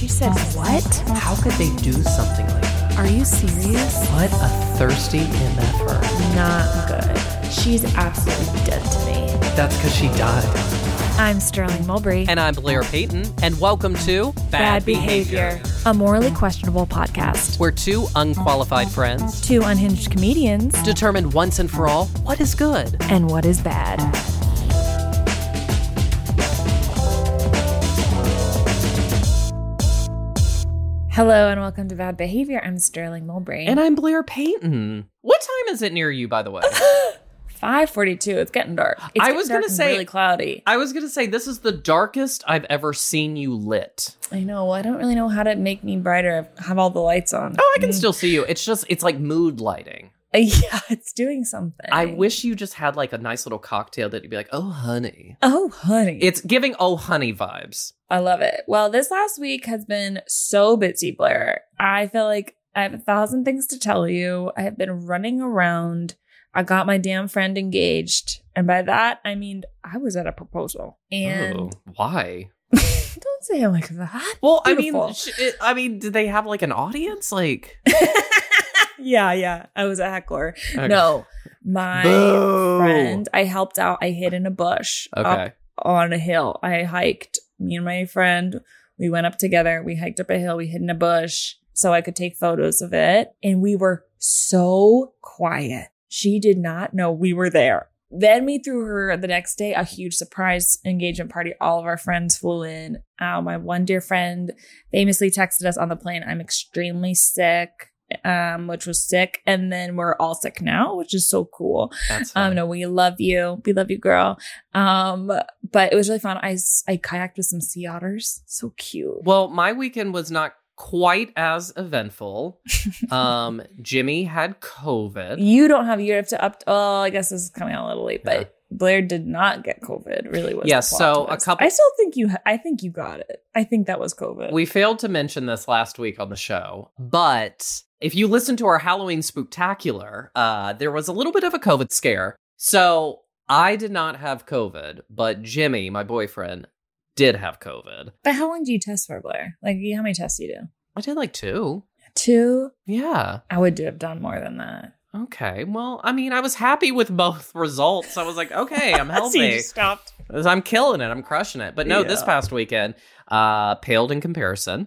said what? How could they do something like that? Are you serious? What a thirsty MFer. Not good. She's absolutely dead to me. That's because she died. I'm Sterling Mulberry. And I'm Blair Payton. And welcome to Bad Behavior, a morally questionable podcast. We're two unqualified friends, Two unhinged comedians, determined once and for all what is good and what is bad. Hello and welcome to Bad Behavior. I'm Sterling Mulberry. And I'm Blair Payton. What time is it near you, by the way? 5:42. It's getting dark. I was going to say, really cloudy. I was going to say, this is the darkest I've ever seen you lit. I know. I don't really know how to make me brighter. I have all the lights on. Oh, I can still see you. It's like mood lighting. Yeah, it's doing something. I wish you just had like a nice little cocktail that you'd be like, oh, honey. Oh, honey. It's giving oh, honey vibes. I love it. Well, this last week has been so busy, Blair. I feel like I have 1,000 things to tell you. I have been running around. I got my damn friend engaged. And by that, I mean, I was at a proposal. And why? Don't say it like that. Well, Beautiful. I mean, did they have like an audience? Like, yeah. I was a heckler. Okay. No, my friend, I helped out. I hid in a bush up on a hill. I hiked. Me and my friend, we went up together. We hiked up a hill. We hid in a bush so I could take photos of it. And we were so quiet. She did not know we were there. Then we threw her the next day a huge surprise engagement party. All of our friends flew in. My one dear friend famously texted us on the plane, "I'm extremely sick," which was sick. And then we're all sick now, which is so cool. That's fun. No, we love you. We love you, girl. But it was really fun. I kayaked with some sea otters. So cute. Well, my weekend was not quite as eventful. Jimmy had COVID. You don't have, you have to I guess this is coming out a little late, but Blair did not get COVID. Really was. Yeah, so a couple. I still think I think you got it. I think that was COVID. We failed to mention this last week on the show, but if you listen to our Halloween Spooktacular, there was a little bit of a COVID scare. So I did not have COVID, but Jimmy, my boyfriend, did have COVID. But how long do you test for, Blair? Like, how many tests do you do? I did like 2. 2? Yeah. I would have done more than that. Okay. Well, I mean, I was happy with both results. I was like, okay, I'm healthy. So you just stopped. I'm killing it. I'm crushing it. But no, this past weekend, paled in comparison.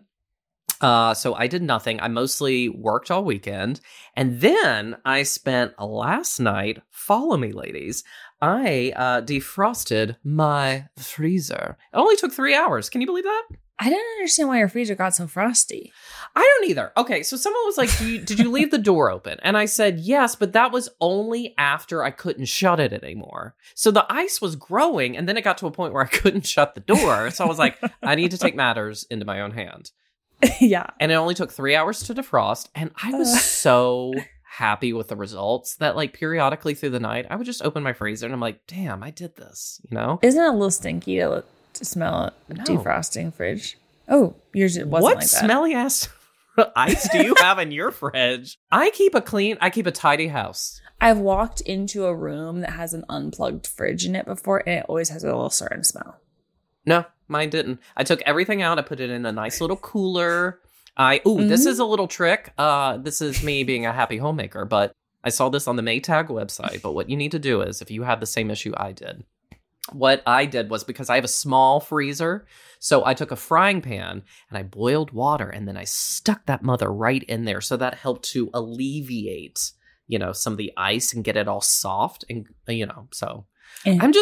So I did nothing. I mostly worked all weekend. And then I spent last night, follow me, ladies, I defrosted my freezer. It only took 3 hours. Can you believe that? I didn't understand why your freezer got so frosty. I don't either. Okay, so someone was like, did you leave the door open? And I said, yes, but that was only after I couldn't shut it anymore. So the ice was growing, and then it got to a point where I couldn't shut the door. So I was like, I need to take matters into my own hand. Yeah. And it only took 3 hours to defrost, and I was so happy with the results that, like, periodically through the night, I would just open my freezer, and I'm like, damn, I did this, you know? Isn't it a little stinky to smell a defrosting fridge? Oh, yours wasn't like that. What smelly ass ice do you have in your fridge? I keep a tidy house. I've walked into a room that has an unplugged fridge in it before, and it always has a little certain smell. No, mine didn't. I took everything out. I put it in a nice little cooler. This is a little trick. This is me being a happy homemaker, but I saw this on the Maytag website. But what you need to do is, if you have the same issue I did, what I did was, because I have a small freezer, so I took a frying pan and I boiled water, and then I stuck that mother right in there. So that helped to alleviate, some of the ice and get it all soft. And, so I'm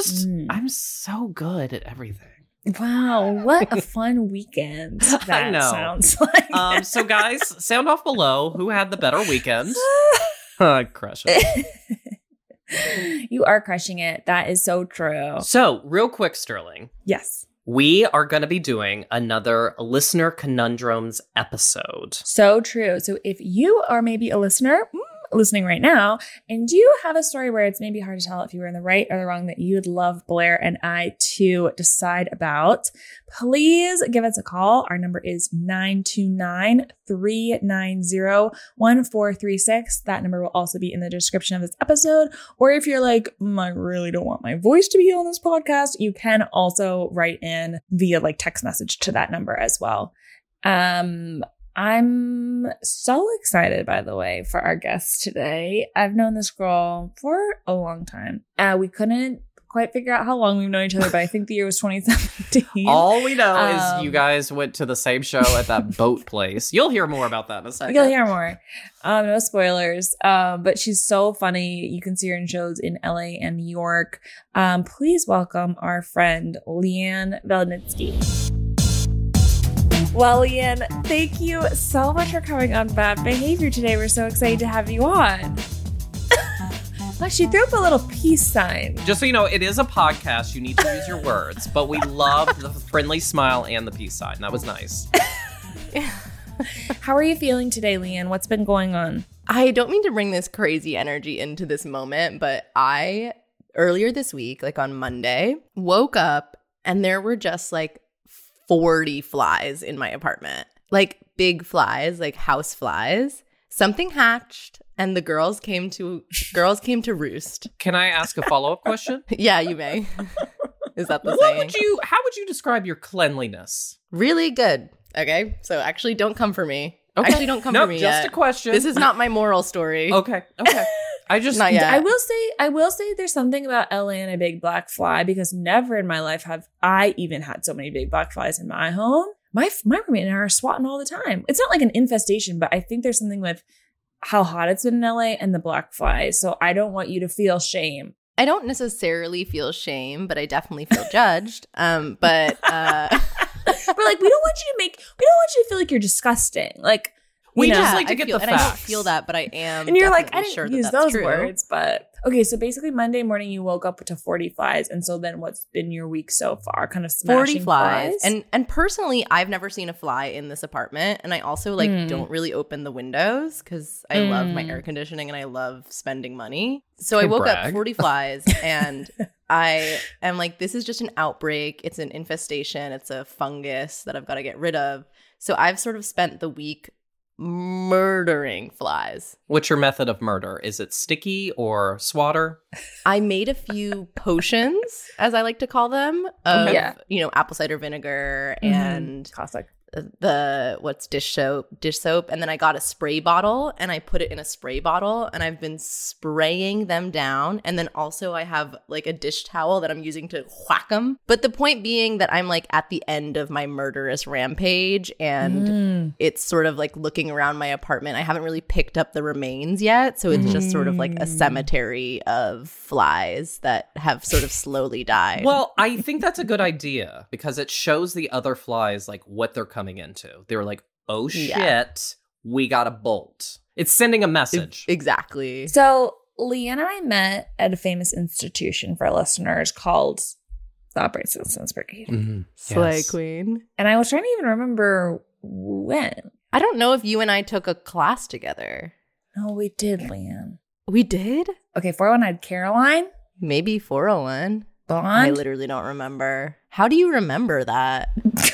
so good at everything. Wow, what a fun weekend that sounds like. So guys, sound off below who had the better weekend. Crush it. You are crushing it. That is so true. So, real quick, Sterling. Yes. We are going to be doing another Listener Conundrums episode. So true. So if you are maybe a listener listening right now, and you have a story where it's maybe hard to tell if you were in the right or the wrong that you would love Blair and I to decide about, please give us a call. Our number is 929-390-1436. That number will also be in the description of this episode. Or if you're like, I really don't want my voice to be on this podcast, you can also write in via like text message to that number as well. I'm so excited, by the way, for our guest today. I've known this girl for a long time. We couldn't quite figure out how long we've known each other, but I think the year was 2017. All we know is you guys went to the same show at that boat place. You'll hear more about that in a second. You'll hear more. No spoilers. But she's so funny. You can see her in shows in LA and New York. Please welcome our friend Leanne Velnitsky. Well, Leanne, thank you so much for coming on Bad Behavior today. We're so excited to have you on. She threw up a little peace sign. Just so you know, it is a podcast. You need to use your words. But we loved the friendly smile and the peace sign. That was nice. How are you feeling today, Leanne? What's been going on? I don't mean to bring this crazy energy into this moment, but I, earlier this week, like on Monday, woke up and there were just like 40 flies in my apartment. Like big flies, like house flies. Something hatched and the girls came to roost. Can I ask a follow-up question? Yeah, you may. Is that the saying? How would you describe your cleanliness? Really good. Okay. So actually don't come for me. Okay. Actually don't come for me just yet. a question. This is not my moral story. Okay. I just not yet. I will say there's something about LA and a big black fly, because never in my life have I even had so many big black flies in my home. My roommate and I are swatting all the time. It's not like an infestation, but I think there's something with how hot it's been in LA and the black flies. So I don't want you to feel shame. I don't necessarily feel shame, but I definitely feel judged. But like we don't want you to feel like you're disgusting. Like we just like to get the facts. And I don't feel that, but I am. And you're like, I didn't sure use that's those true. words, but okay. So basically, Monday morning you woke up to 40 flies, and so then what's been your week so far? Kind of smashing 40 flies. And personally, I've never seen a fly in this apartment, and I also don't really open the windows because I love my air conditioning and I love spending money. So I woke up 40 flies, and I am like, this is just an outbreak. It's an infestation. It's a fungus that I've got to get rid of. So I've sort of spent the week murdering flies. What's your method of murder? Is it sticky or swatter? I made a few potions, as I like to call them, of apple cider vinegar and classic. Dish soap, and then I got a spray bottle and I put it in a spray bottle and I've been spraying them down, and then also I have like a dish towel that I'm using to whack them. But the point being that I'm like at the end of my murderous rampage, and it's sort of like looking around my apartment. I haven't really picked up the remains yet, so it's just sort of like a cemetery of flies that have sort of slowly died. Well, I think that's a good idea because it shows the other flies like what they're coming into. They were like, oh shit, we got a bolt. It's sending a message. Exactly. So Leanne and I met at a famous institution for listeners called the Upright Citizens Brigade. Mm-hmm. Slay Yes. Queen. And I was trying to even remember when. I don't know if you and I took a class together. No, we did, Leanne. We did? Okay, 401 had Caroline. Maybe 401. Bond. I literally don't remember. How do you remember that?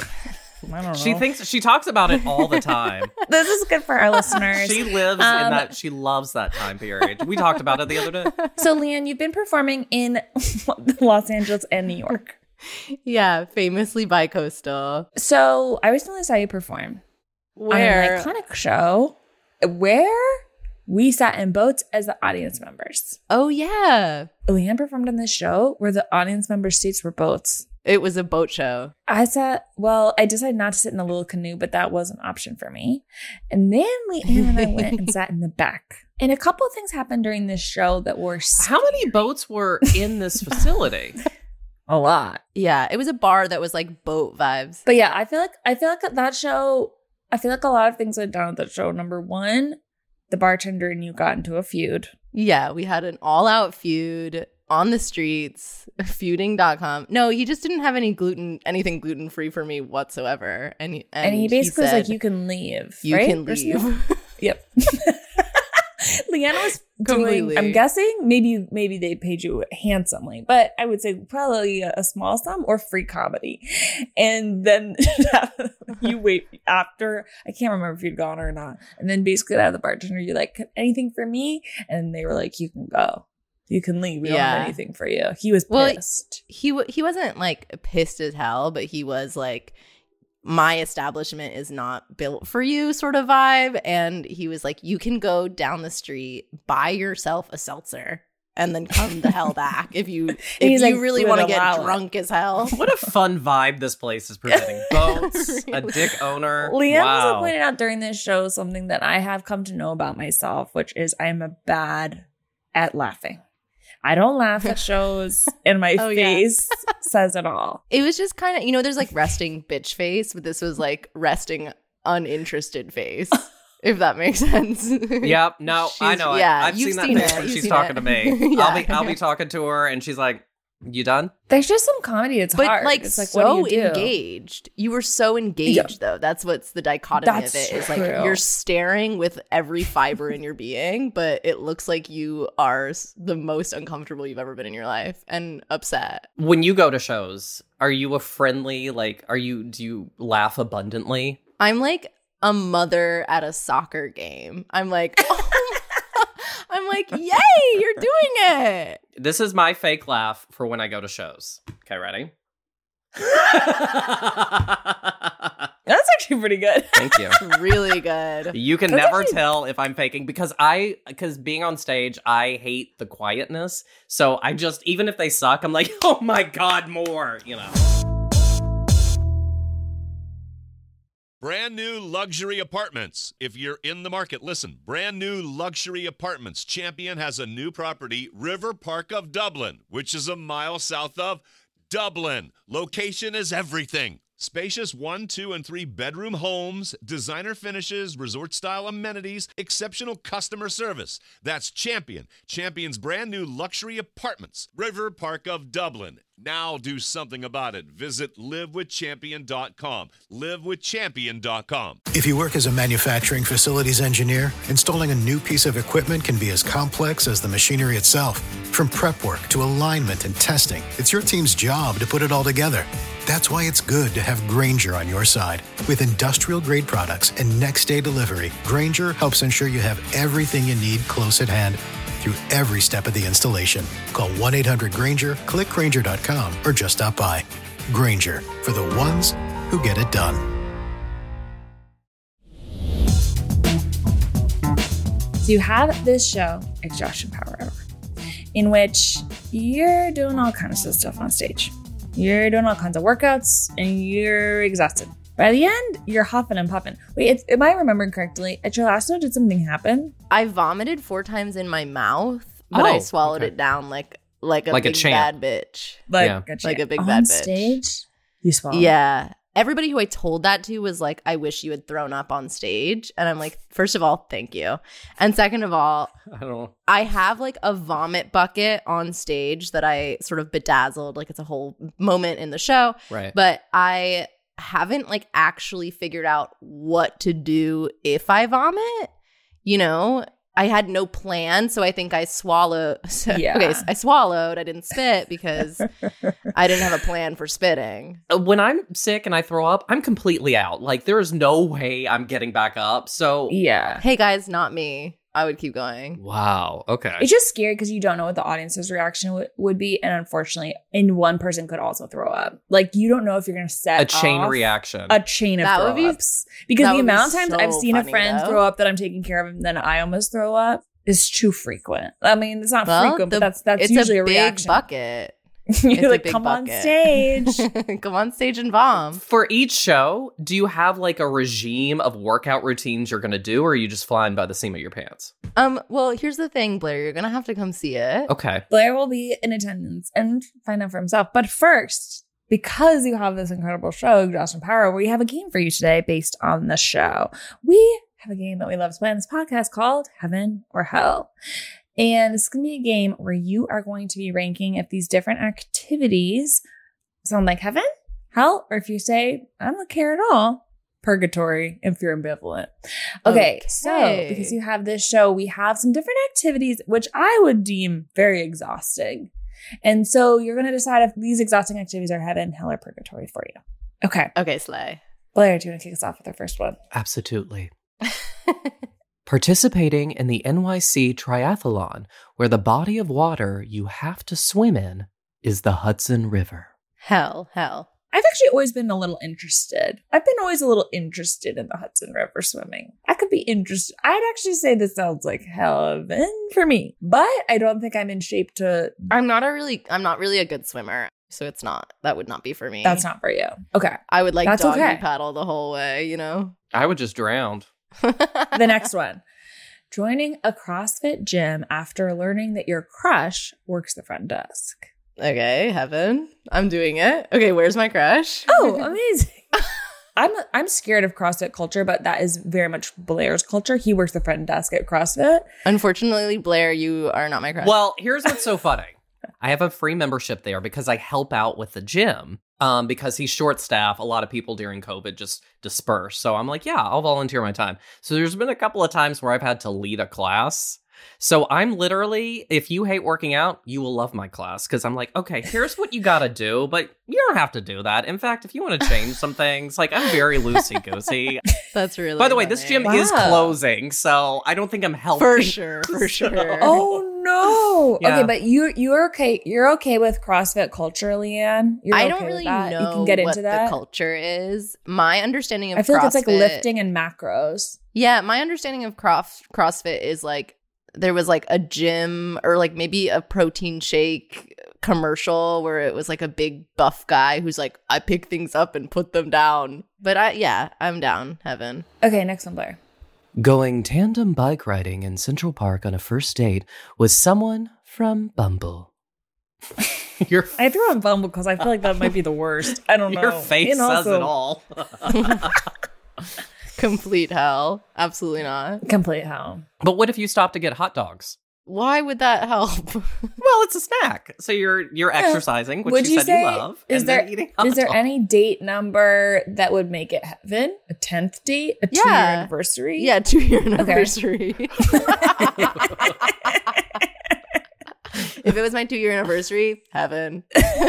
I don't know. She talks about it all the time. This is good for our listeners. She lives in that. She loves that time period. We talked about it the other day. So, Leanne, you've been performing in Los Angeles and New York. Yeah, famously bi-coastal. So, I recently saw you perform Where? on an iconic show where we sat in boats as the audience members. Oh, yeah. Leanne performed in this show where the audience member seats were boats. It was a boat show. I decided not to sit in a little canoe, but that was an option for me. And then Leanne and I went and sat in the back. And a couple of things happened during this show that were How many boats were in this facility? a lot. Yeah, it was a bar that was like boat vibes. But yeah, I feel like at that show, I feel like a lot of things went down at that show. Number one, the bartender and you got into a feud. Yeah, we had an all-out feud on the streets, feuding.com. No, he just didn't have anything gluten-free for me whatsoever. And he basically was like, you can leave. You right? can leave. Yep. Leanna was Completely. doing, I'm guessing, maybe they paid you handsomely, but I would say probably a small sum or free comedy. And then you wait after, I can't remember if you'd gone or not. And then basically out of the bartender, you're like, anything for me? And they were like, you can go. You can leave. We don't have anything for you. He was pissed. He wasn't like pissed as hell, but he was like my establishment is not built for you sort of vibe. And he was like, you can go down the street, buy yourself a seltzer, and then come the hell back if you really want to get drunk as hell. What a fun vibe this place is presenting. Boats, a dick owner. Liam wow. also pointed out during this show something that I have come to know about myself, which is I'm bad at laughing. I don't laugh at shows, and my face says it all. It was just kind of, there's like resting bitch face, but this was like resting uninterested face. If that makes sense. Yep. No, I know. Yeah, I've seen that face when she's talking to me. I'll be talking to her, and she's like, "You done?" There's just some comedy. It's hard. But it's like, so what do you do? engaged. You were so engaged, though. That's what's the dichotomy of it. Is like you're staring with every fiber in your being, but it looks like you are the most uncomfortable you've ever been in your life and upset. When you go to shows, are you a friendly? Do you laugh abundantly? I'm like a mother at a soccer game. I'm like, yay, you're doing it. This is my fake laugh for when I go to shows. Okay, ready? That's actually pretty good. Thank you. Really good. You can never tell if I'm faking because being on stage, I hate the quietness. So I just, even if they suck, I'm like, oh my God, more, Brand new luxury apartments. If you're in the market, listen. Brand new luxury apartments. Champion has a new property, River Park of Dublin, which is a mile south of Dublin. Location is everything. Spacious 1, 2, and 3 bedroom homes, designer finishes, resort-style amenities, exceptional customer service. That's Champion. Champion's brand new luxury apartments, River Park of Dublin. Now do something about it. Visit livewithchampion.com. Livewithchampion.com. If you work as a manufacturing facilities engineer, installing a new piece of equipment can be as complex as the machinery itself. From prep work to alignment and testing, it's your team's job to put it all together. That's why it's good to have Grainger on your side. With industrial-grade products and next-day delivery, Grainger helps ensure you have everything you need close at hand through every step of the installation. Call 1-800-GRAINGER, click Grainger.com, or just stop by. Grainger, for the ones who get it done. So you have this show, Exhaustion Power Hour, in which you're doing all kinds of stuff on stage. You're doing all kinds of workouts, and you're exhausted. By the end, you're huffing and puffing. Wait, am I remembering correctly? At your last show, did something happen? I vomited 4 times in my mouth, but I swallowed it down like a big bad bitch. Like a big bad bitch. On stage? You swallowed? Yeah. Everybody who I told that to was like, I wish you had thrown up on stage. And I'm like, first of all, thank you. And second of all, I have like a vomit bucket on stage that I sort of bedazzled. Like it's a whole moment in the show. Right. But I haven't like actually figured out what to do if I vomit. I had no plan, so I think I swallowed. Okay, so I swallowed. I didn't spit because I didn't have a plan for spitting. When I'm sick and I throw up, I'm completely out. Like, there is no way I'm getting back up. So, yeah. Hey, guys, not me. I would keep going. Wow. Okay. It's just scary because you don't know what the audience's reaction would be. And unfortunately, one person could also throw up. Like, you don't know if you're going to set a chain reaction. A chain of throw-ups. Because the amount of times I've seen a friend throw up that I'm taking care of and then I almost throw up is too frequent. I mean, it's not frequent, but that's usually a reaction. It's a big bucket. You're like, come on stage. Come on stage and bomb. For each show, do you have like a regime of workout routines you're going to do, or are you just flying by the seam of your pants? Well, here's the thing, Blair. You're going to have to come see it. Okay. Blair will be in attendance and find out for himself. But first, because you have this incredible show, Exhaustion Power, we have a game for you today based on the show. We have a game that we love to play on this podcast called Heaven or Hell. And this is going to be a game where you are going to be ranking if these different activities sound like heaven, hell, or if you say, I don't care at all, purgatory, if you're ambivalent. Okay, so because you have this show, we have some different activities, which I would deem very exhausting. And so you're going to decide if these exhausting activities are heaven, hell, or purgatory for you. Okay. Okay, Slay. Blair, do you want to kick us off with our first one? Absolutely. Participating in the NYC Triathlon, where the body of water you have to swim in is the Hudson River. Hell. I've actually always been a little interested. I've been always a little interested in the Hudson River swimming. I could be interested. I'd actually say this sounds like heaven for me, but I don't think I'm in shape to. I'm not really a good swimmer. So that would not be for me. That's not for you. Okay. I would like That's doggy okay. paddle the whole way, I would just drown. The next one. Joining a CrossFit gym after learning that your crush works the front desk. Okay, heaven. I'm doing it. Okay, where's my crush? Oh, amazing. I'm scared of CrossFit culture, but that is very much Blair's culture. He works the front desk at CrossFit. Unfortunately, Blair, you are not my crush. Well, here's what's so funny. I have a free membership there because I help out with the gym. Because he's short staff, a lot of people during COVID just disperse. So I'm like, yeah, I'll volunteer my time. So there's been a couple of times where I've had to lead a class. So I'm literally, if you hate working out, you will love my class. Because I'm like, okay, here's what you got to do. But you don't have to do that. In fact, if you want to change some things, like I'm very loosey-goosey. That's really By the way, funny. this gym is closing. So I don't think I'm helping. For sure. Oh no. Yeah. Okay, but you're okay. You're okay with CrossFit culture, Leanne? You're I okay don't with really that? know You can get what into that. the culture is. My understanding of I feel CrossFit, like it's like lifting and macros. Yeah, my understanding of CrossFit is like there was like a gym or like maybe a protein shake commercial where it was like a big buff guy who's like, I pick things up and put them down. But I'm down, heaven. Okay, next one, Blair. Going tandem bike riding in Central Park on a first date with someone from Bumble. I threw on Bumble because I feel like that might be the worst. I don't know. Your face And says also- it all. Complete hell. Absolutely not. Complete hell. But what if you stop to get hot dogs? Why would that help? Well, it's a snack. So you're exercising, which Would you you said say, you love, is and there then eating hot is there dogs. any date number that would make it heaven? A 10th date? A 2-year Yeah. anniversary? Yeah, 2-year anniversary. If it was my 2-year anniversary, heaven.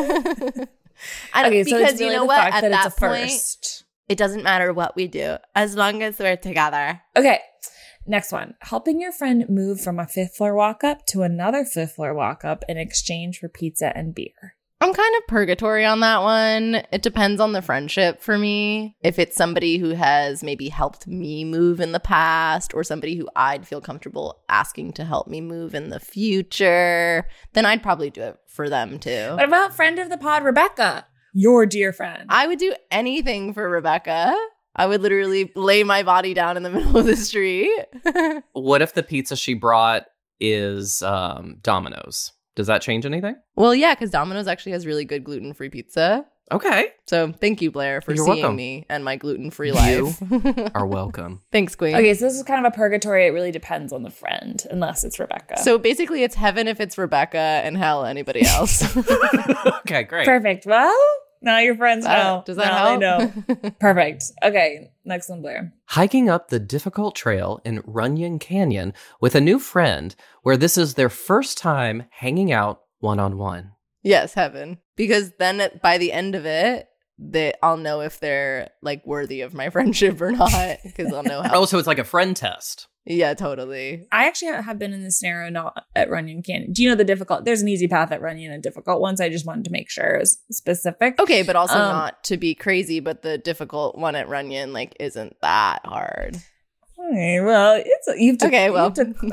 Okay, so because it's really you know the what? fact At that that it's a point, first. it doesn't matter what we do as long as we're together. Okay, next one. Helping your friend move from a 5th floor walk up to another 5th floor walk up in exchange for pizza and beer. I'm kind of purgatory on that one. It depends on the friendship for me. If it's somebody who has maybe helped me move in the past or somebody who I'd feel comfortable asking to help me move in the future, then I'd probably do it for them too. What about friend of the pod, Rebecca? Your dear friend. I would do anything for Rebecca. I would literally lay my body down in the middle of the street. What if the pizza she brought is Domino's? Does that change anything? Well, yeah, because Domino's actually has really good gluten-free pizza. Okay. So thank you, Blair, for You're seeing welcome. me and my gluten-free life. Are welcome. Thanks, Queen. Okay, so this is kind of a purgatory. It really depends on the friend, unless it's Rebecca. So basically, it's heaven if it's Rebecca and hell anybody else. Okay, great. Perfect. Well, now your friends know. Does that Now help? they know. Perfect. Okay, next one, Blair. Hiking up the difficult trail in Runyon Canyon with a new friend where this is their first time hanging out one-on-one. Yes, heaven. Because then by the end of it, I'll know if they're like worthy of my friendship or not. Because I'll know how. Oh, so it's like a friend test. Yeah, totally. I actually have been in this scenario not at Runyon Canyon. Do you know the difficult? There's an easy path at Runyon and difficult ones. I just wanted to make sure it was specific. Okay, but also not to be crazy, but the difficult one at Runyon like isn't that hard. Okay, well, you have to. Okay, well.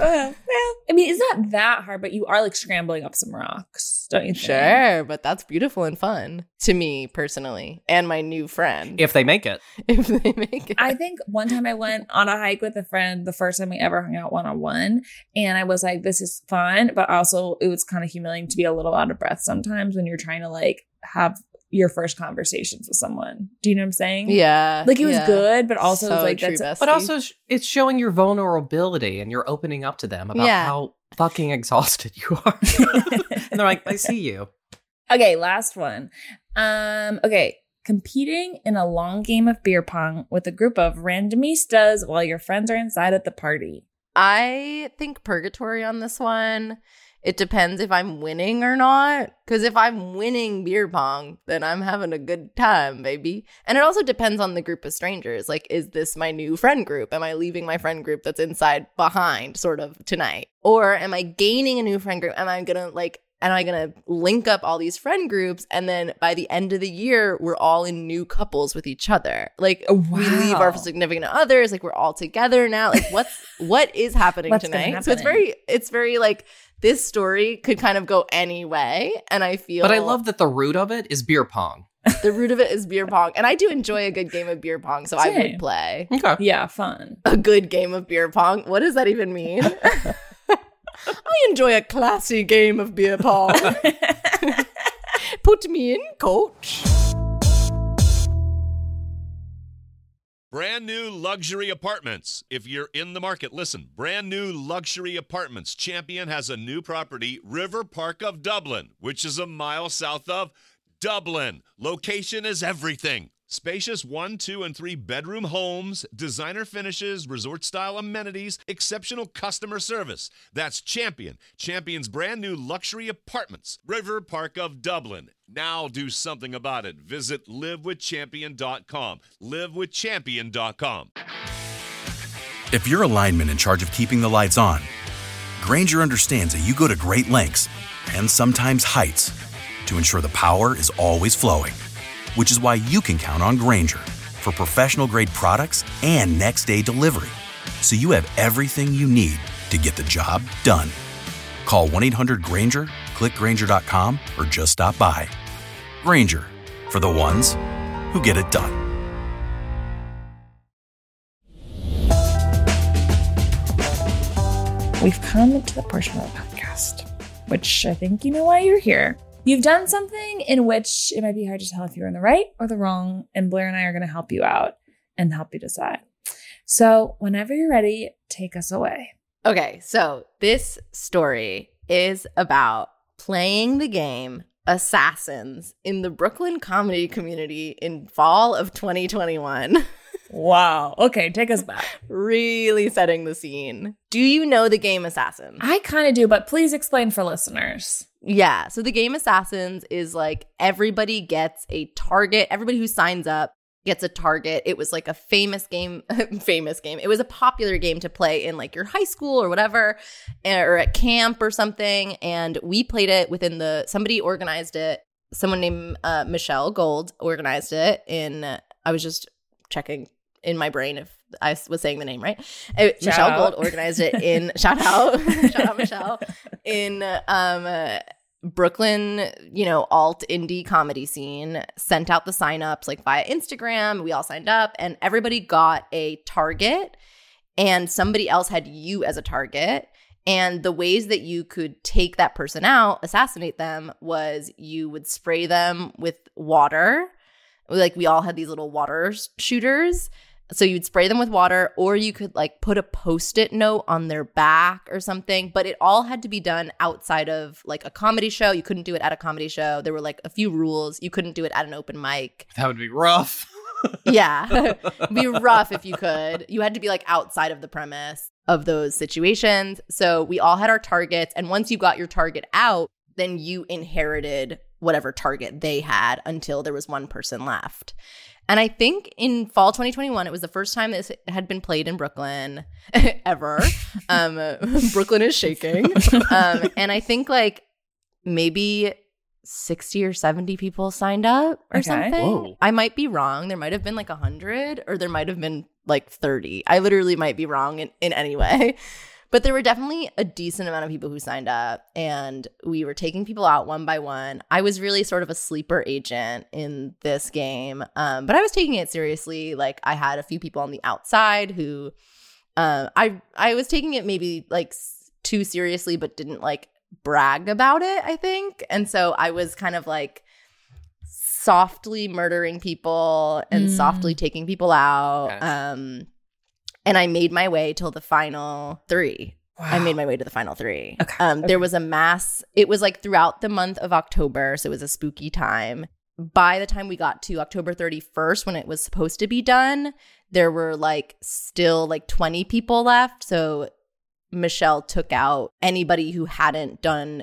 I mean, it's not that hard, but you are like scrambling up some rocks, don't you think? Sure, but that's beautiful and fun to me personally and my new friend. If they make it. If they make it. I think one time I went on a hike with a friend, the first time we ever hung out one-on-one, and I was like, this is fun, but also it was kind of humiliating to be a little out of breath sometimes when you're trying to like have your first conversations with someone. Do you know what I'm saying? Yeah. Like it was yeah. good, but also it was So like true, that's bestie. But also, it's showing your vulnerability and you're opening up to them about Yeah. how fucking exhausted you are. And they're like, I see you. Okay, last one. Okay. Competing in a long game of beer pong with a group of randomistas while your friends are inside at the party. I think purgatory on this one. It depends if I'm winning or not. Because if I'm winning beer pong, then I'm having a good time, baby. And it also depends on the group of strangers. Like, is this my new friend group? Am I leaving my friend group that's inside behind, sort of, tonight? Or am I gaining a new friend group? Am I going to, like, and I'm going to link up all these friend groups. And then by the end of the year, we're all in new couples with each other. Like we leave our significant others. Like we're all together now. Like what is happening tonight? So it's very like this story could kind of go any way. And I feel. But I love that the root of it is beer pong. The root of it is beer pong. And I do enjoy a good game of beer pong. So I would play. Okay. Yeah, fun. A good game of beer pong. What does that even mean? I enjoy a classy game of beer pong. Put me in, coach. Brand new luxury apartments. If you're in the market, listen. Brand new luxury apartments. Champion has a new property, River Park of Dublin, which is a mile south of Dublin. Location is everything. Spacious 1, 2, and 3 bedroom homes, designer finishes, resort-style amenities, exceptional customer service. That's Champion. Champion's brand new luxury apartments, River Park of Dublin. Now do something about it. Visit livewithchampion.com. Livewithchampion.com. If you're a lineman in charge of keeping the lights on, Grainger understands that you go to great lengths and sometimes heights to ensure the power is always flowing. Which is why you can count on Grainger for professional-grade products and next-day delivery. So you have everything you need to get the job done. Call 1-800-GRAINGER, click Grainger.com, or just stop by. Grainger, for the ones who get it done. We've come to the portion of the podcast, which I think you know why you're here. You've done something in which it might be hard to tell if you're in the right or the wrong, and Blair and I are going to help you out and help you decide. So whenever you're ready, take us away. Okay, so this story is about playing the game Assassins in the Brooklyn comedy community in fall of 2021. Wow. Okay, take us back. Really setting the scene. Do you know the game Assassins? I kind of do, but please explain for listeners. Yeah. So the game Assassins is like everybody gets a target. Everybody who signs up gets a target. It was like a famous game. It was a popular game to play in like your high school or whatever, or at camp or something. And we played it within somebody organized it. Someone named Michelle Gold organized it I was just checking in my brain if I was saying the name right. Michelle Gold organized it in shout out Michelle in Brooklyn, alt indie comedy scene, sent out the signups like via Instagram. We all signed up and everybody got a target and somebody else had you as a target. And the ways that you could take that person out, assassinate them, was you would spray them with water. Like we all had these little water shooters. So you'd spray them with water, or you could like put a Post-it note on their back or something. But it all had to be done outside of like a comedy show. You couldn't do it at a comedy show. There were like a few rules. You couldn't do it at an open mic. That would be rough. Yeah. It'd be rough if you could. You had to be like outside of the premise of those situations. So we all had our targets. And once you got your target out, then you inherited whatever target they had until there was one person left. And I think in fall 2021, it was the first time this had been played in Brooklyn ever. Brooklyn is shaking. And I think like maybe 60 or 70 people signed up or something. Whoa. I might be wrong. There might have been like 100 or there might have been like 30. I literally might be wrong in any way. But there were definitely a decent amount of people who signed up, and we were taking people out one by one. I was really sort of a sleeper agent in this game, but I was taking it seriously. Like I had a few people on the outside who I was taking it maybe like too seriously, but didn't like brag about it, I think. And so I was kind of like softly murdering people and softly taking people out. Okay. And I made my way till the final 3. Wow. I made my way to the final 3. Okay. There was a mass. It was like throughout the month of October. So it was a spooky time. By the time we got to October 31st, when it was supposed to be done, there were like still like 20 people left. So Michelle took out anybody who hadn't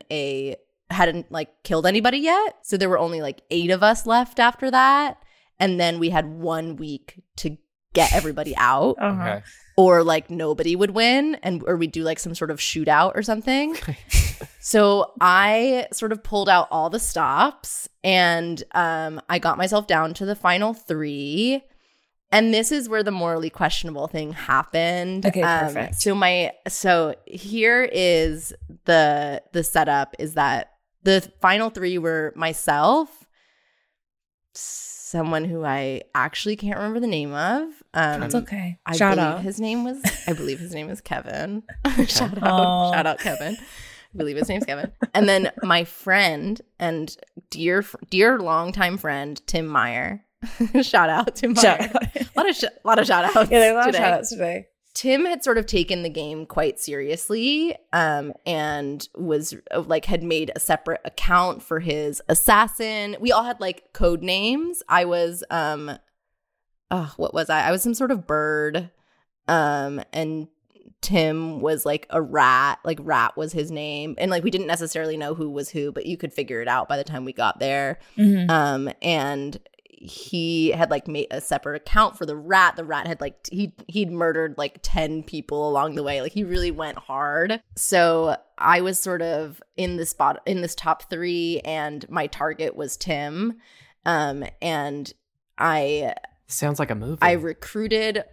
like killed anybody yet. So there were only like 8 of us left after that. And then we had 1 week to get everybody out. Okay. Or like nobody would win, or we'd do like some sort of shootout or something. So I sort of pulled out all the stops and I got myself down to the final 3. And this is where the morally questionable thing happened. Okay, perfect. So here is the setup is that the final 3 were myself, someone who I actually can't remember the name of. That's okay. I Shout believe out. I believe his name is Kevin. Shout out Kevin. I believe his name's Kevin. And then my friend and dear longtime friend, Tim Meyer. Shout out Tim Meyer. Shout out. A lot of shout outs. Yeah, there are a lot of today. shout outs today. Tim had sort of taken the game quite seriously and was had made a separate account for his assassin. We all had like code names. I was what was I? I was some sort of bird. And Tim was like a rat. Like Rat was his name. And like we didn't necessarily know who was who, but you could figure it out by the time we got there. Mm-hmm. And he had like made a separate account for the rat. The rat had like he'd murdered like 10 people along the way. Like he really went hard. So I was sort of in this top 3, and my target was Tim. And I Sounds like a movie. I recruited.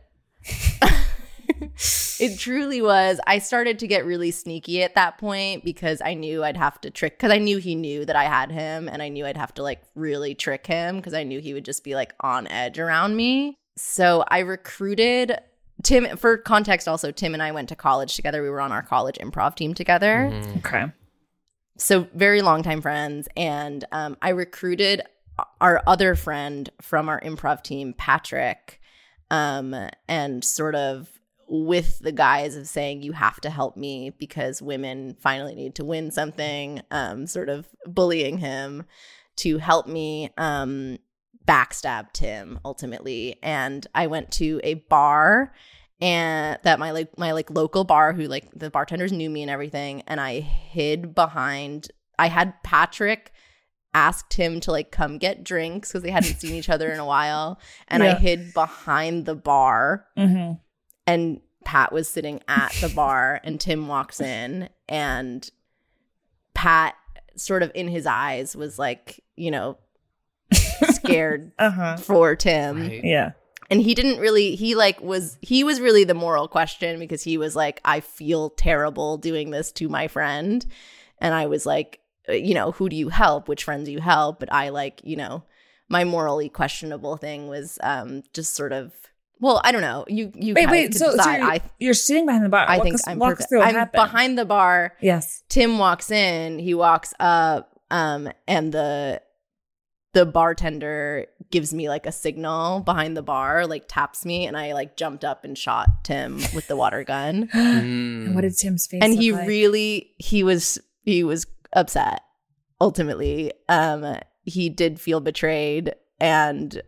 It truly was. I started to get really sneaky at that point because I knew I'd have to trick, because I knew he knew that I had him, and I knew I'd have to like really trick him because I knew he would just be like on edge around me. So I recruited Tim. For context also, Tim and I went to college together. We were on our college improv team together. Okay. So very longtime friends. And I recruited our other friend from our improv team, Patrick, and sort of with the guise of saying, you have to help me because women finally need to win something, sort of bullying him to help me backstab Tim ultimately. And I went to a bar, and that my local bar, who like the bartenders knew me and everything, and I hid behind. I had Patrick asked him to like come get drinks because they hadn't seen each other in a while, and I hid behind the bar. Mm-hmm. And Pat was sitting at the bar, and Tim walks in, and Pat sort of in his eyes was like, you know, scared for Tim. Right. Yeah. And he didn't really, he was really the moral question, because he was like, I feel terrible doing this to my friend. And I was like, you know, who do you help? Which friends do you help? But I like, you know, my morally questionable thing was just sort of, well, I don't know. You wait. So you're sitting behind the bar. I think I'm behind the bar. Yes. Tim walks in. He walks up, and the bartender gives me like a signal behind the bar, like taps me, and I like jumped up and shot Tim with the water gun. And what did Tim's face? And look like? he was upset. Ultimately, he did feel betrayed, and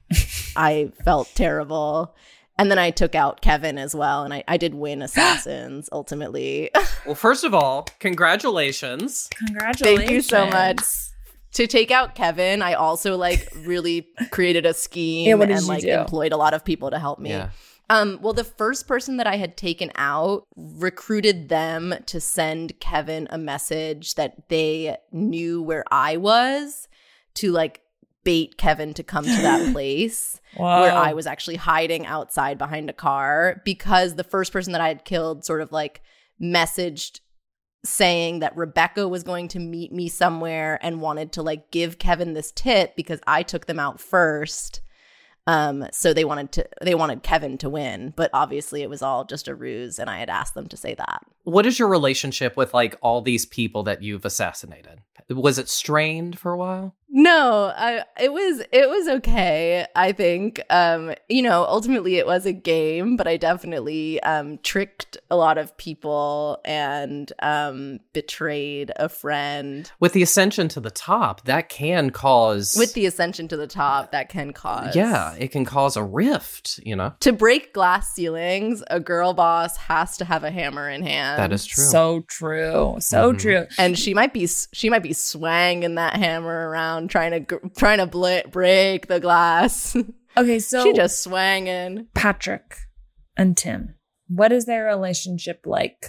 I felt terrible. And then I took out Kevin as well, and I did win Assassins ultimately. Well, first of all, congratulations. Congratulations. Thank you so much. To take out Kevin, I also like really created a scheme and like employed a lot of people to help me. Yeah. Well, the first person that I had taken out, recruited them to send Kevin a message that they knew where I was, to like bait Kevin to come to that place where I was actually hiding outside behind a car, because the first person that I had killed sort of like messaged saying that Rebecca was going to meet me somewhere and wanted to like give Kevin this tip because I took them out first. So they wanted Kevin to win, but obviously it was all just a ruse, and I had asked them to say that. What is your relationship with like all these people that you've assassinated? Was it strained for a while? No, it was okay. I think, you know, ultimately it was a game, but I definitely tricked a lot of people and betrayed a friend. With the ascension to the top, that can cause... With the ascension to the top, that can cause... Yeah, it can cause a rift, you know? To break glass ceilings, a girl boss has to have a hammer in hand. That is true. So true. So true. And she might be swanging that hammer around, trying to break the glass. Okay, so she just swanging. Patrick and Tim, what is their relationship like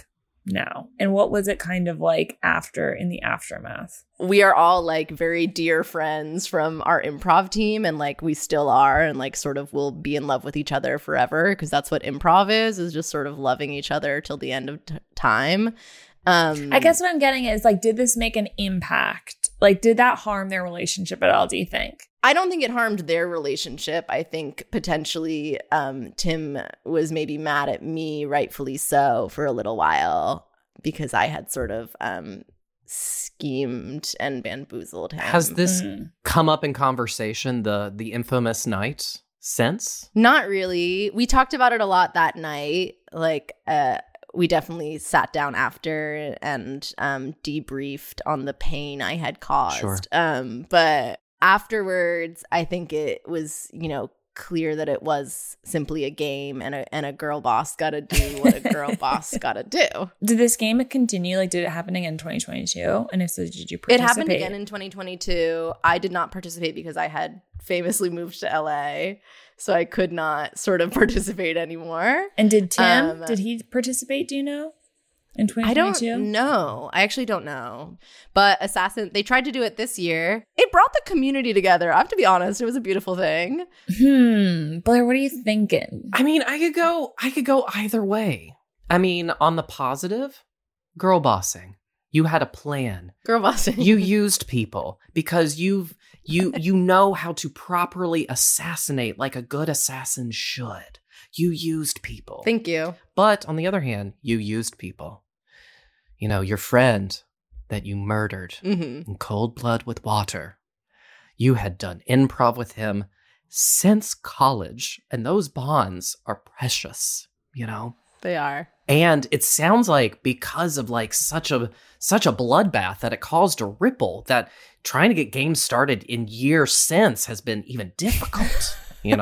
now? And what was it kind of like in the aftermath? We are all like very dear friends from our improv team, and like we still are, and like sort of will be in love with each other forever, because that's what improv is just sort of loving each other till the end of time. I guess what I'm getting is like, did this make an impact? Like, did that harm their relationship at all, do you think? I don't think it harmed their relationship. I think potentially Tim was maybe mad at me, rightfully so, for a little while, because I had sort of schemed and bamboozled him. Has this come up in conversation, the infamous night, since? Not really. We talked about it a lot that night. Like, we definitely sat down after and debriefed on the pain I had caused. Sure. But afterwards, I think it was, clear that it was simply a game, and a girl boss got to do what a girl boss got to do. Did this game continue? Like, did it happen again in 2022? And if so, did you participate? It happened again in 2022. I did not participate because I had famously moved to LA, so I could not sort of participate anymore. And did Tim, did he participate, do you know, in 2022? I don't know. I actually don't know. But Assassin, they tried to do it this year. It brought the community together. I have to be honest. It was a beautiful thing. Blair, what are you thinking? I mean, I could go either way. I mean, on the positive, girl bossing. You had a plan. Girl bossing. You used people because you know how to properly assassinate like a good assassin should. You used people. Thank you. But on the other hand, you used people. Your friend that you murdered in cold blood with water. You had done improv with him since college, and those bonds are precious, They are. And it sounds like because of like such a bloodbath that it caused a ripple, that trying to get games started in years since has been even difficult.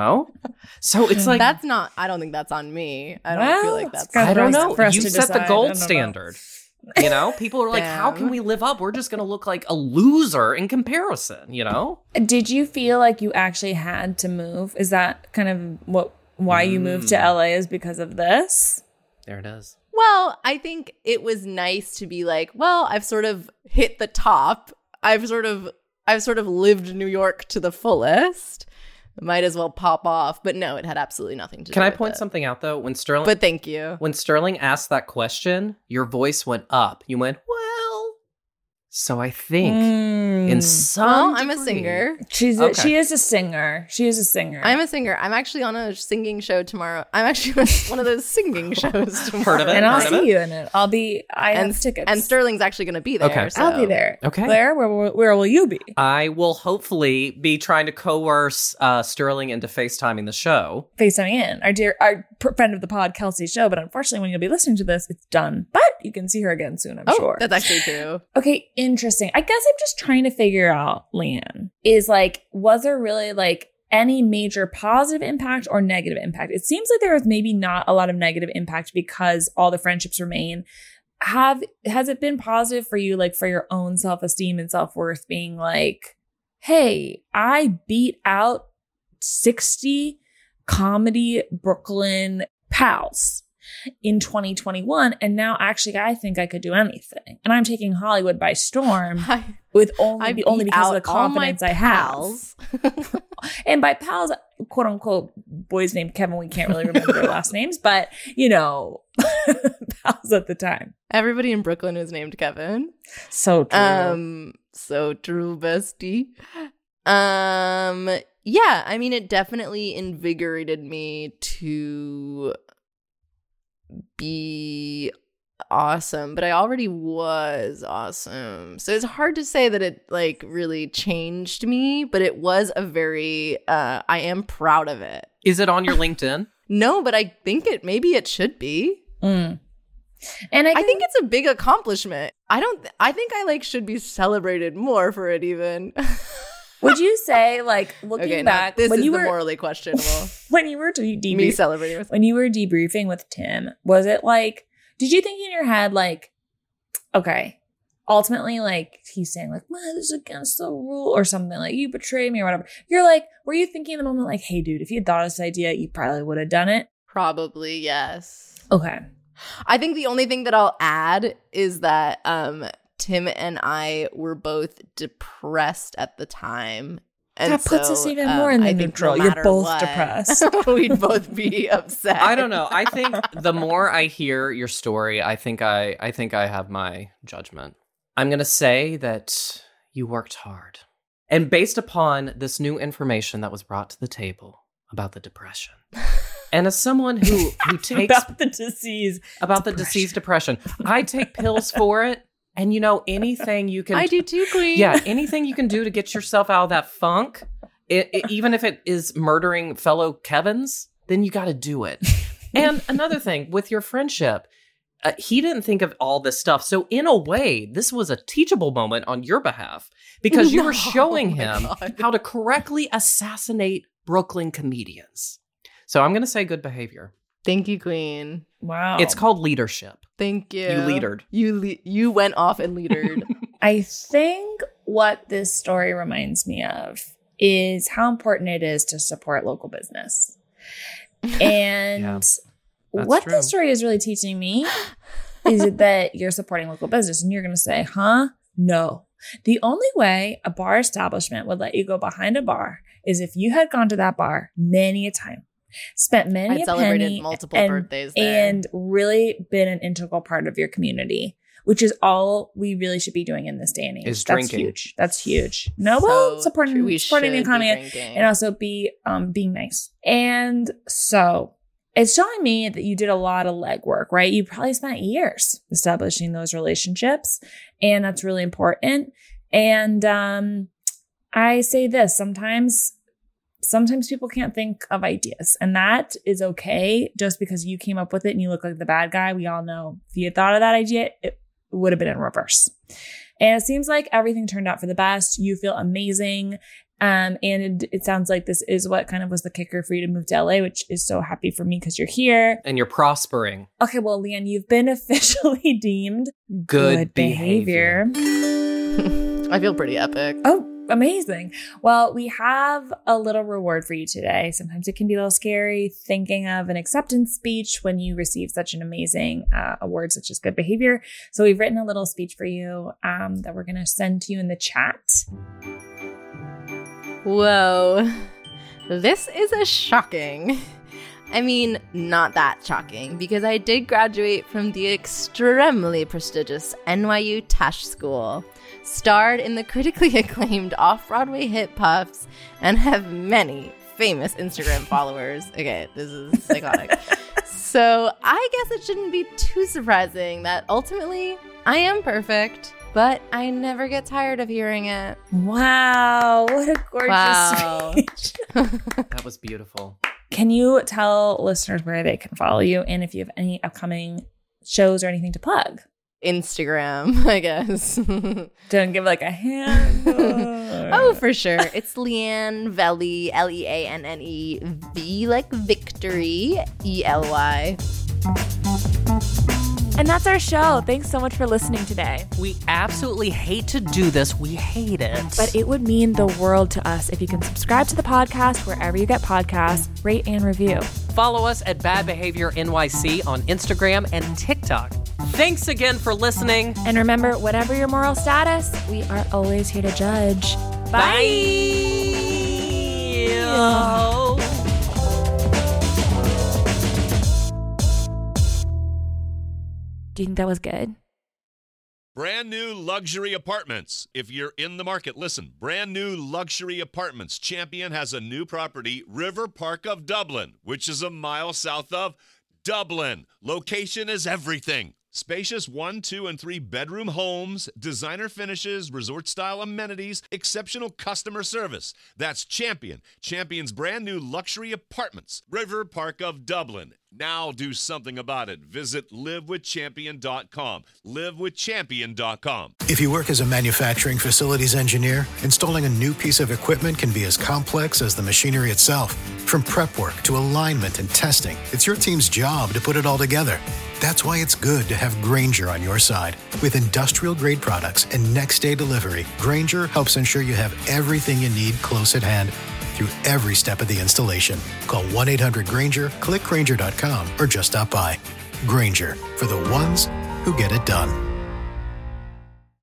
So it's like, that's not, I don't think that's on me. I don't feel like that's, I don't know. You set decide. the gold standard. People are like, how can we live up? We're just going to look like a loser in comparison, Did you feel like you actually had to move? Is that kind of why you moved to LA, is because of this? There it is. Well, I think it was nice to be like, well, I've sort of hit the top. I've sort of lived New York to the fullest. Might as well pop off. But no, it had absolutely nothing to do with it. Can I point something out, though? But thank you. When Sterling asked that question, your voice went up. You went, well. So I think in some I'm a singer. She is a singer. She is a singer. I'm a singer. I'm actually on a singing show tomorrow. I'm actually on one of those singing shows tomorrow. Heard of it? And I'll see you in it. I have tickets. And Sterling's actually going to be there. Okay. So. I'll be there. Okay. Blair, where will you be? I will hopefully be trying to coerce Sterling into FaceTiming the show. FaceTiming in. Our friend of the pod, Kelsey's show. But unfortunately, when you'll be listening to this, it's done. But you can see her again soon, I'm sure. That's actually true. Okay, interesting. I guess I'm just trying to figure out, Leanne, is like, was there really like any major positive impact or negative impact? It seems like there was maybe not a lot of negative impact because all the friendships remain. Has it been positive for you, like for your own self-esteem and self-worth, being like, hey, I beat out 60 comedy Brooklyn pals in 2021, and now actually I think I could do anything, and I'm taking Hollywood by storm with only because of the confidence I have. And by pals, quote unquote, boys named Kevin, we can't really remember their last names, but pals at the time. Everybody in Brooklyn was named Kevin. So true. So true, bestie. Yeah, I mean, it definitely invigorated me to be awesome, but I already was awesome. So it's hard to say that it like really changed me, but it was a very I am proud of it. Is it on your LinkedIn? No, but I think maybe it should be. And I think it's a big accomplishment. I think I like should be celebrated more for it even. Would you say, like, looking back, this when is you the were morally questionable. When you were me celebrating with when you were debriefing with Tim, was it like, did you think in your head, like, okay, ultimately, like, he's saying, like, well, this is against the rule, or something, like, you betrayed me, or whatever. You're like, were you thinking in the moment, like, hey, dude, if you had thought of this idea, you probably would have done it? Probably, yes. Okay. I think the only thing that I'll add is that Tim and I were both depressed at the time. And that puts us even more in the neutral. You're both depressed. We'd both be upset. I don't know. I think the more I hear your story, I think I have my judgment. I'm going to say that you worked hard. And based upon this new information that was brought to the table about the depression, and as someone who takes about the disease depression, I take pills for it. And anything you can... I do too, Queen. Yeah, anything you can do to get yourself out of that funk, even if it is murdering fellow Kevins, then you got to do it. And another thing, with your friendship, he didn't think of all this stuff. So in a way, this was a teachable moment on your behalf because you were showing him how to correctly assassinate Brooklyn comedians. So I'm going to say good behavior. Thank you, Queen. Wow. It's called leadership. Thank you. You leadered. You went off and leadered. I think what this story reminds me of is how important it is to support local business. And what true. this story is really teaching me is that you're supporting local business. And you're going to say, huh? No. The only way a bar establishment would let you go behind a bar is if you had gone to that bar many a time. Spent many I celebrated multiple birthdays there. And really been an integral part of your community, which is all we really should be doing in this day and age. Is That's drinking. Huge. That's huge. No, well, supporting the economy and also being nice. And so it's showing me that you did a lot of legwork, right? You probably spent years establishing those relationships, and that's really important. And I say this, sometimes people can't think of ideas, and that is okay. Just because you came up with it and you look like the bad guy, we all know if you had thought of that idea, it would have been in reverse. And it seems like everything turned out for the best. You feel amazing. And it sounds like this is what kind of was the kicker for you to move to LA, which is so happy for me because you're here. And you're prospering. Okay, well, Leanne, you've been officially deemed good behavior. I feel pretty epic. Oh, amazing. Well, we have a little reward for you today. Sometimes it can be a little scary thinking of an acceptance speech when you receive such an amazing award such as good behavior. So we've written a little speech for you that we're going to send to you in the chat. Whoa. This is a shocking. I mean, not that shocking, because I did graduate from the extremely prestigious NYU Tash School, starred in the critically acclaimed off-Broadway hit Puffs, and have many famous Instagram followers. Okay, this is psychotic. So I guess it shouldn't be too surprising that ultimately I am perfect, but I never get tired of hearing it. Wow, what a gorgeous speech. That was beautiful. Can you tell listeners where they can follow you and if you have any upcoming shows or anything to plug? Instagram, I guess. Don't give like a hand. Oh, for sure. It's Leanne Velli, Leanne V like victory, ELY. And that's our show. Thanks so much for listening today. We absolutely hate to do this. We hate it. But it would mean the world to us if you can subscribe to the podcast wherever you get podcasts, rate and review. Follow us at Bad Behavior NYC on Instagram and TikTok. Thanks again for listening. And remember, whatever your moral status, we are always here to judge. Bye. Do you think that was good? Brand new luxury apartments. If you're in the market, listen. Brand new luxury apartments. Champion has a new property, River Park of Dublin, which is a mile south of Dublin. Location is everything. Spacious 1, 2, and 3 bedroom homes, designer finishes, resort-style amenities, exceptional customer service. That's Champion. Champion's brand new luxury apartments, River Park of Dublin. Now do something about it. Visit livewithchampion.com. Livewithchampion.com. If you work as a manufacturing facilities engineer, installing a new piece of equipment can be as complex as the machinery itself. From prep work to alignment and testing, it's your team's job to put it all together. That's why it's good to have Grainger on your side. With industrial-grade products and next-day delivery, Grainger helps ensure you have everything you need close at hand through every step of the installation. Call 1-800-GRAINGER, click Grainger.com, or just stop by. Grainger, for the ones who get it done.